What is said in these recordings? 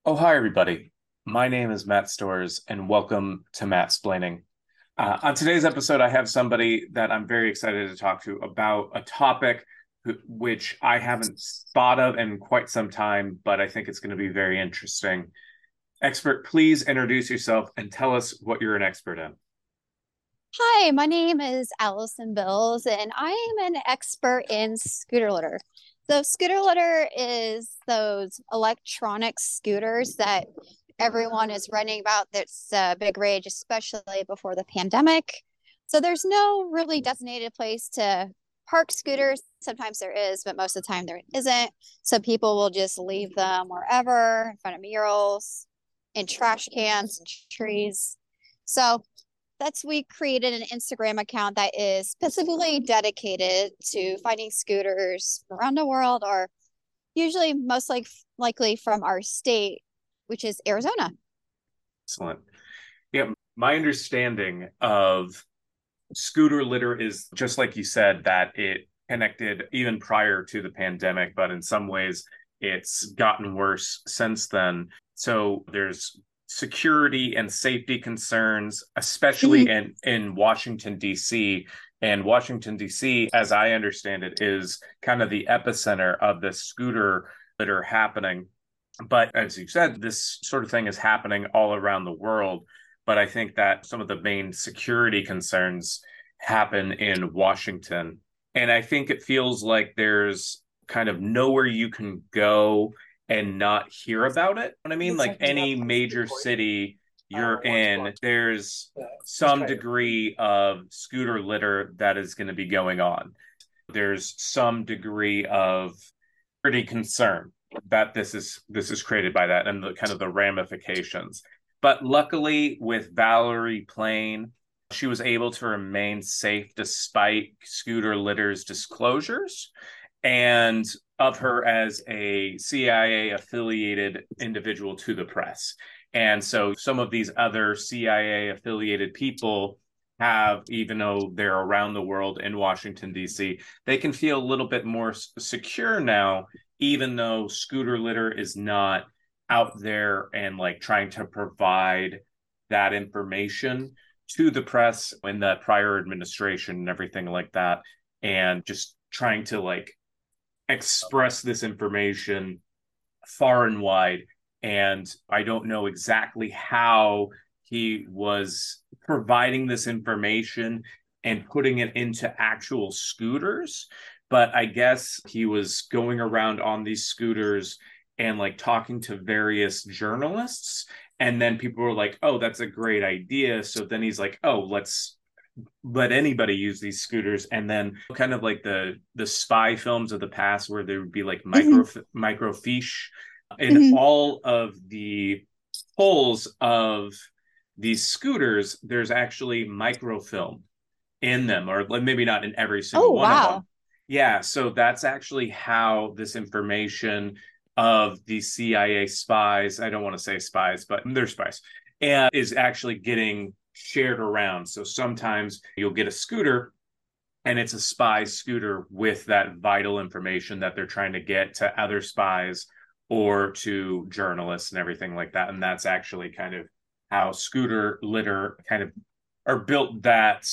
Oh, hi, everybody. My name is Matt Stores, and welcome to Matt Splaining. On today's episode, I have somebody that I'm very excited to talk to about a topic which I haven't thought of in quite some time, but I think it's going to be very interesting. Expert, please introduce yourself and tell us what you're an expert in. Hi, my name is Allison Bills, and I am an expert in scooter litter. So, scooter litter is those electronic scooters that everyone is running about. That's a big rage, especially before the pandemic. So, there's no really designated place to park scooters. Sometimes there is, but most of the time there isn't. So, people will just leave them wherever, in front of murals, in trash cans, and trees. So, we created an Instagram account that is specifically dedicated to finding scooters around the world, or usually likely from our state, which is Arizona. Excellent. Yeah, my understanding of scooter litter is just like you said, that it connected even prior to the pandemic, but in some ways it's gotten worse since then. So there's security and safety concerns, especially Mhm. in Washington, D.C. And Washington, D.C., as I understand it, is kind of the epicenter of the scooter litter happening. But as you said, this sort of thing is happening all around the world. But I think that some of the main security concerns happen in Washington. And I think it feels like there's kind of nowhere you can go and not hear about it. What I mean, like any major city you're in, there's some degree of scooter litter that is going to be going on. There's some degree of pretty concern that this is created by that and the kind of the ramifications. But luckily, with Valerie Plame, she was able to remain safe despite Scooter Litter's disclosures and of her as a CIA affiliated individual to the press. And so some of these other CIA affiliated people have, even though they're around the world in Washington, D.C., they can feel a little bit more secure now, even though Scooter Litter is not out there and like trying to provide that information to the press in the prior administration and everything like that, and just trying to like express this information far and wide. And I don't know exactly how he was providing this information and putting it into actual scooters, but I guess he was going around on these scooters and like talking to various journalists. And then people were like, oh, that's a great idea. So then he's like, oh, let's let anybody use these scooters. And then kind of like the spy films of the past where there would be like Mhm. microfiche in Mhm. all of the holes of these scooters. There's actually microfilm in them, or maybe not in every single Oh, one of wow. them. Yeah, so that's actually how this information of the CIA spies, I don't want to say spies, but they're spies, and is actually getting shared around. So sometimes you'll get a scooter and it's a spy scooter with that vital information that they're trying to get to other spies or to journalists and everything like that. And that's actually kind of how scooter litter kind of are built, that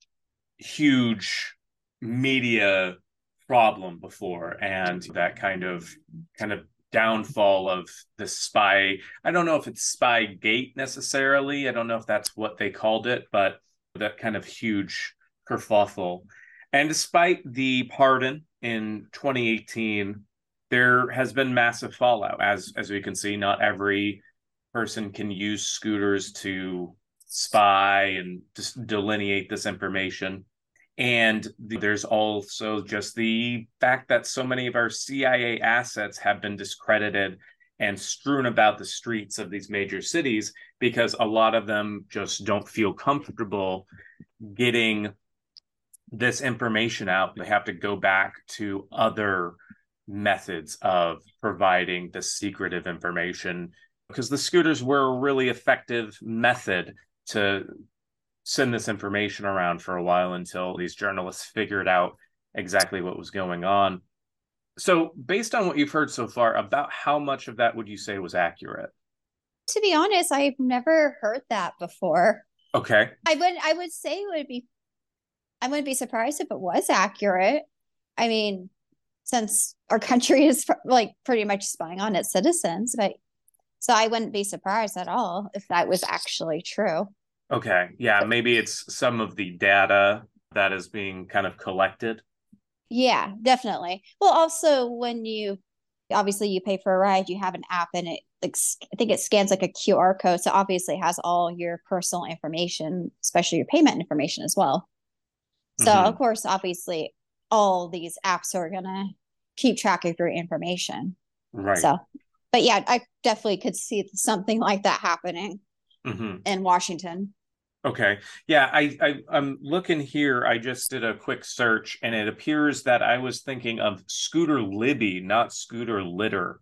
huge media problem before, and that kind of downfall of the spy. I don't know if it's spy gate necessarily, I don't know if that's what they called it, but that kind of huge kerfuffle. And despite the pardon in 2018, there has been massive fallout. As we can see, not every person can use scooters to spy and just delineate this information. And there's also just the fact that so many of our CIA assets have been discredited and strewn about the streets of these major cities because a lot of them just don't feel comfortable getting this information out. They have to go back to other methods of providing the secretive information because the scooters were a really effective method to send this information around for a while until these journalists figured out exactly what was going on. So, based on what you've heard so far, about how much of that would you say was accurate? to be honest, I've never heard that before. Okay. I would say I wouldn't be surprised if it was accurate. I mean, since our country is like pretty much spying on its citizens, but so I wouldn't be surprised at all if that was actually true. Okay. Yeah, maybe it's some of the data that is being kind of collected. Yeah, definitely. Well, also when you obviously you pay for a ride, you have an app and it like I think it scans like a QR code, so obviously it has all your personal information, especially your payment information as well. So of Hmm. course, obviously, all these apps are gonna keep track of your information. Right. So, but yeah, I definitely could see something like that happening Hmm. in Washington. Okay. Yeah, I'm looking here. I just did a quick search and it appears that I was thinking of Scooter Libby, not Scooter Litter.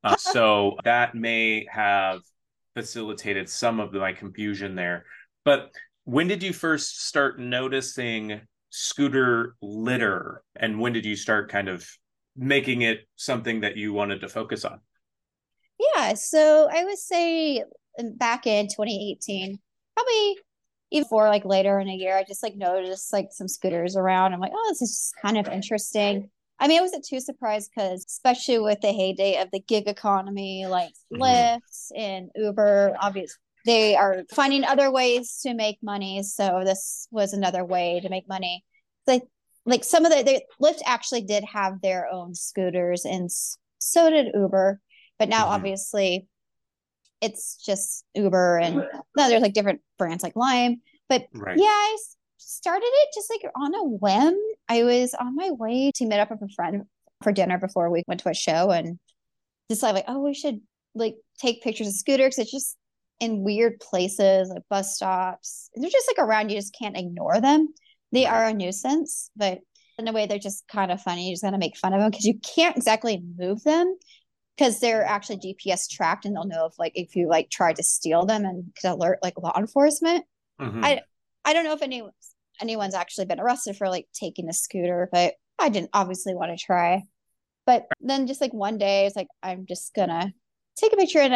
So that may have facilitated some of my confusion there. But when did you first start noticing Scooter Litter, and when did you start kind of making it something that you wanted to focus on? Yeah, so I would say back in 2018, probably even before like later in a year, I just like noticed like some scooters around. I'm like, oh, this is kind of interesting. I mean, I wasn't too surprised because especially with the heyday of the gig economy, like Mhm. Lyft and Uber, obviously they are finding other ways to make money. So this was another way to make money. Like some of the Lyft actually did have their own scooters, and so did Uber. But now Mhm. obviously it's just Uber and no, there's like different brands like Lime. But Right. yeah, I started it just like on a whim. I was on my way to meet up with a friend for dinner before we went to a show and decided like, oh, we should like take pictures of scooters. It's just in weird places like bus stops. They're just like around. You just can't ignore them. They are Right. a nuisance, but in a way they're just kind of funny. You just gotta make fun of them because you can't exactly move them because they're actually GPS tracked and they'll know if you like try to steal them and could alert like law enforcement. Mhm. I I don't know if anyone's actually been arrested for like taking a scooter, but I didn't obviously want to try. But then just like one day, it's like I'm just gonna take a picture, and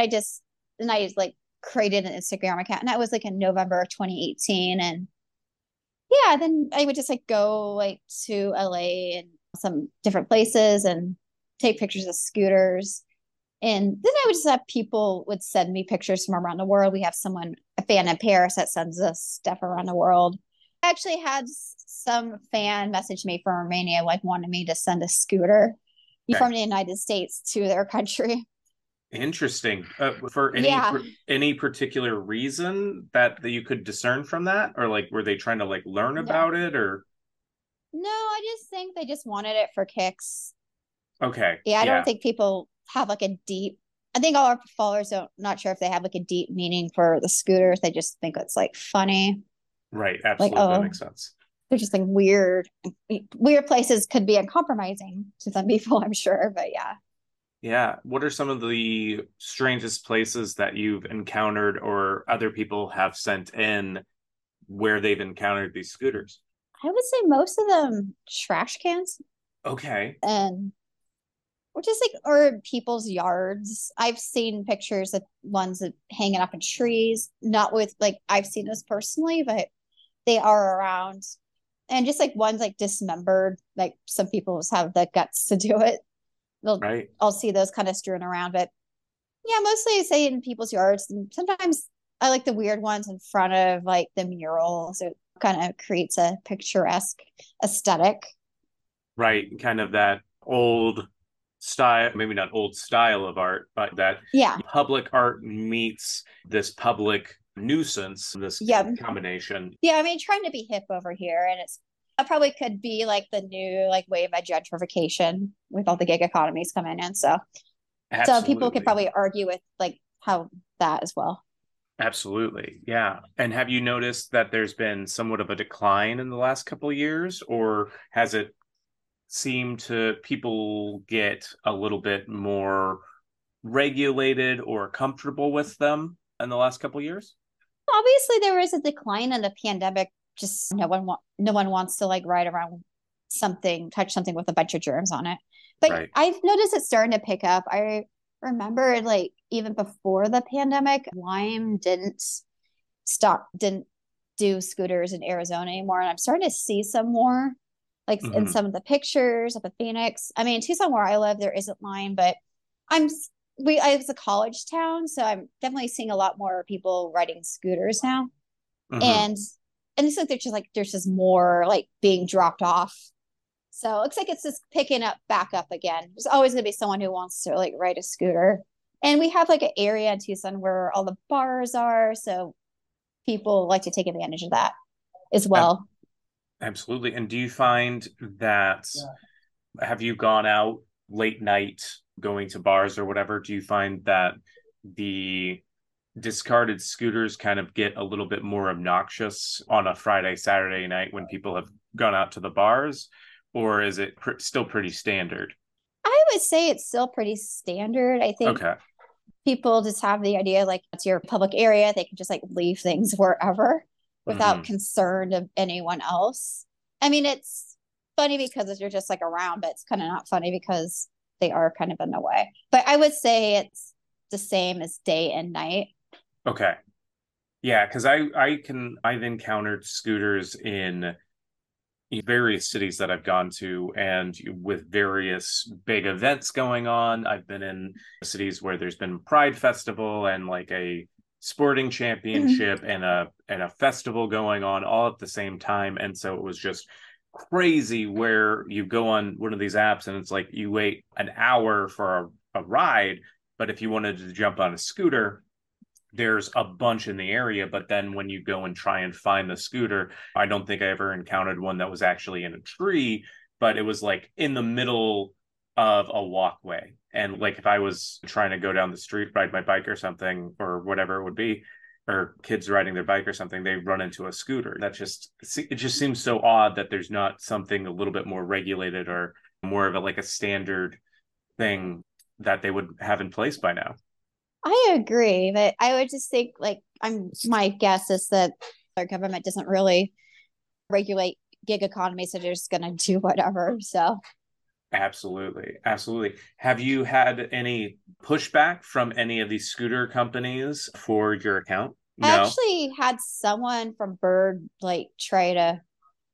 I just like created an Instagram account, and that was like in November of 2018, and yeah, then I would just like go like to LA and some different places and take pictures of scooters. And then I would just have people would send me pictures from around the world. We have a fan in Paris that sends us stuff around the world. I actually had some fan message me from Romania, like wanted me to send a scooter Okay. from the United States to their country. Interesting. For Yeah. any particular reason that you could discern from that, or like were they trying to like learn No. about it, or No, I just think they just wanted it for kicks. okay, Yeah, I don't yeah, think people have like a deep I think all our followers don't not sure if they have like a deep meaning for the scooters. They just think it's like funny. right, Like, absolutely, that oh, makes sense. they're just like weird places could be uncompromising to some people, I'm sure. But yeah. Yeah. What are some of the strangest places that you've encountered or other people have sent in where they've encountered these scooters? I would say most of them trash cans Okay. and or just like or people's yards. I've seen pictures of ones that hanging up in trees, not with like I've seen those personally, but they are around. And just like ones like dismembered, like some people just have the guts to do it. They'll Right. I'll see those kind of strewn around, but yeah, mostly I say in people's yards. And sometimes I like the weird ones in front of like the murals. It kind of creates a picturesque aesthetic. Right. Kind of that old style, maybe not old style of art, but that Yeah. public art meets this public nuisance, this Yeah. combination. Yeah. I mean, trying to be hip over here, and it probably could be like the new like wave of gentrification with all the gig economies coming in. So people could Absolutely. probably argue with like how that as well. Absolutely. Yeah. And have you noticed that there's been somewhat of a decline in the last couple of years, or has it seemed to people get a little bit more regulated or comfortable with them in the last couple of years? Obviously, there was a decline in the pandemic. Just no one wants to like ride around touch something with a bunch of germs on it. But Right. I've noticed it's starting to pick up. I remember like even before the pandemic, Lime didn't do scooters in Arizona anymore. And I'm starting to see some more, like in Hmm. some of the pictures of the Phoenix. I mean, Tucson, where I live, there isn't Lime, but I'm it's a college town, so I'm definitely seeing a lot more people riding scooters now. Hmm. And it's like there's just more like being dropped off. So it looks like it's just picking up back up again. There's always gonna be someone who wants to like ride a scooter. And we have like an area in Tucson where all the bars are, so people like to take advantage of that as well. Absolutely. And do you find that, have you gone out late night going to bars or whatever? Do you find that the discarded scooters kind of get a little bit more obnoxious on a Friday, Saturday night when people have gone out to the bars? Or is it still pretty standard? I would say it's still pretty standard. I think Okay. people just have the idea like it's your public area, they can just like leave things wherever without Hmm. concern of anyone else. I mean, it's funny because you're just like around, but it's kind of not funny because they are kind of in the way. But I would say it's the same as day and night. Okay. Yeah, because I've encountered scooters in various cities that I've gone to, and with various big events going on. I've been in cities where there's been Pride Festival and like a sporting championship and a festival going on all at the same time. And so it was just crazy where you go on one of these apps and it's like you wait an hour for a ride, but if you wanted to jump on a scooter, there's a bunch in the area, but then when you go and try and find the scooter, I don't think I ever encountered one that was actually in a tree, but it was like in the middle of a walkway. And like if I was trying to go down the street, ride my bike or something, or whatever it would be, or kids riding their bike or something, they run into a scooter. It just seems so odd that there's not something a little bit more regulated or more of a like a standard thing that they would have in place by now. I agree, but I would just think like my guess is that our government doesn't really regulate gig economy, so they're just gonna do whatever. So Absolutely. Absolutely. Have you had any pushback from any of these scooter companies for your account? I No. actually had someone from Bird like try to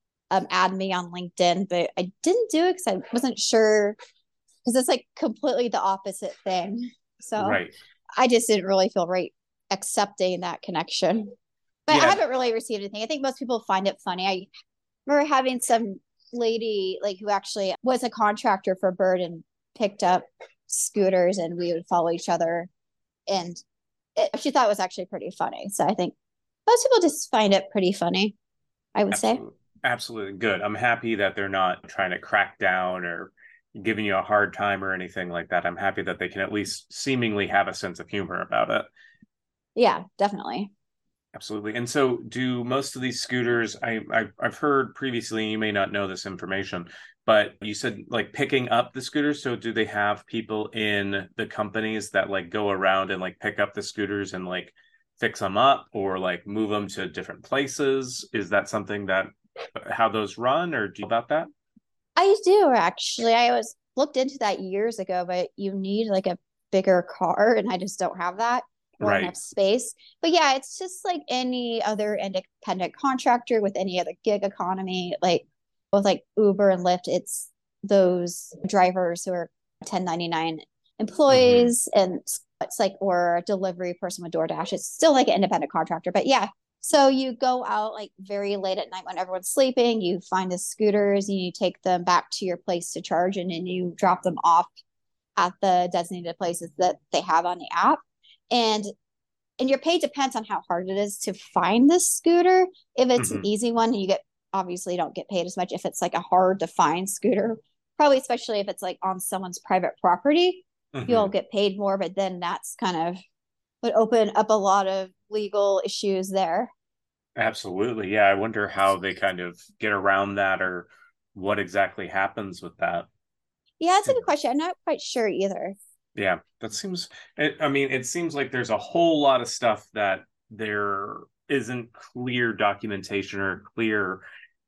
add me on LinkedIn, but I didn't do it because I wasn't sure because it's like completely the opposite thing. So Right. I just didn't really feel right accepting that connection. But I Yeah. haven't really received anything. I think most people find it funny. I remember having some lady like who actually was a contractor for Bird and picked up scooters and we would follow each other and she thought it was actually pretty funny. So I think most people just find it pretty funny, I would say. Absolutely. Absolutely. Good. I'm happy that they're not trying to crack down or giving you a hard time or anything like that. I'm happy that they can at least seemingly have a sense of humor about it. Yeah, definitely. Absolutely. And so, do most of these scooters? I've heard previously. You may not know this information, but you said like picking up the scooters. So, do they have people in the companies that like go around and like pick up the scooters and like fix them up or like move them to different places? Is that something that how those run, or do you know about that? I do actually. I was looked into that years ago, but you need like a bigger car, and I just don't have that or enough Right. space. But yeah, it's just like any other independent contractor with any other gig economy, like with like Uber and Lyft, it's those drivers who are 1099 Hmm. employees and it's like or a delivery person with DoorDash. It's still like an independent contractor. But yeah, so you go out like very late at night when everyone's sleeping, you find the scooters and you take them back to your place to charge and then you drop them off at the designated places that they have on the app. And and your pay depends on how hard it is to find this scooter. If it's an Hmm. easy one, you get obviously don't get paid as much. If it's like a hard to find scooter, probably especially if it's like on someone's private property, you'll Hmm. get paid more. But then that's kind of would open up a lot of legal issues there. Absolutely. Yeah. I wonder how they kind of get around that or what exactly happens with that. Yeah, that's a good question. I'm not quite sure either. Yeah, that seems. I mean, it seems like there's a whole lot of stuff that there isn't clear documentation or clear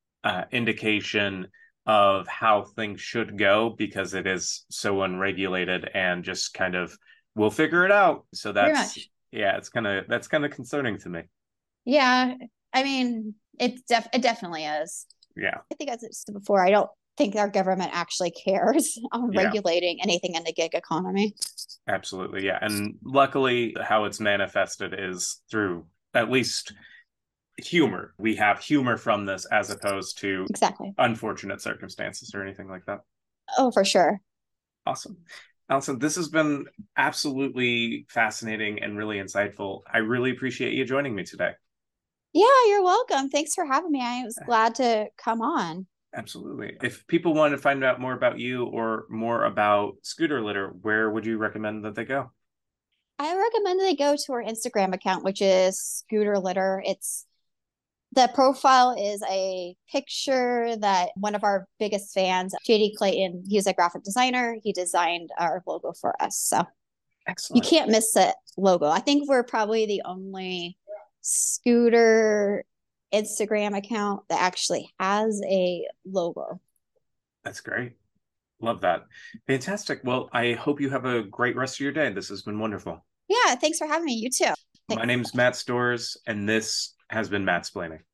indication of how things should go because it is so unregulated and just kind of we'll figure it out. So Pretty that's, much. yeah, that's kind of concerning to me. Yeah. I mean, it definitely is. Yeah. I think as I said before, I don't think our government actually cares on Yeah. regulating anything in the gig economy. Absolutely. Yeah. And luckily, how it's manifested is through at least humor. We have humor from this as opposed to Exactly. unfortunate circumstances or anything like that. Oh, for sure. Awesome. Allison, this has been absolutely fascinating and really insightful. I really appreciate you joining me today. Yeah, you're welcome. Thanks for having me. I was glad to come on. Absolutely. If people want to find out more about you or more about scooter litter, where would you recommend that they go? I recommend they go to our Instagram account, which is Scooter Litter. It's the profile is a picture that one of our biggest fans, JD Clayton, he's a graphic designer. He designed our logo for us. So you Excellent. can't miss the logo. I think we're probably the only scooter Instagram account that actually has a logo. That's great. Love that. Fantastic. Well, I hope you have a great rest of your day. This has been wonderful. Yeah, thanks for having me. You too. My Thanks. name's Matt Stores, and this has been Matt Splaining.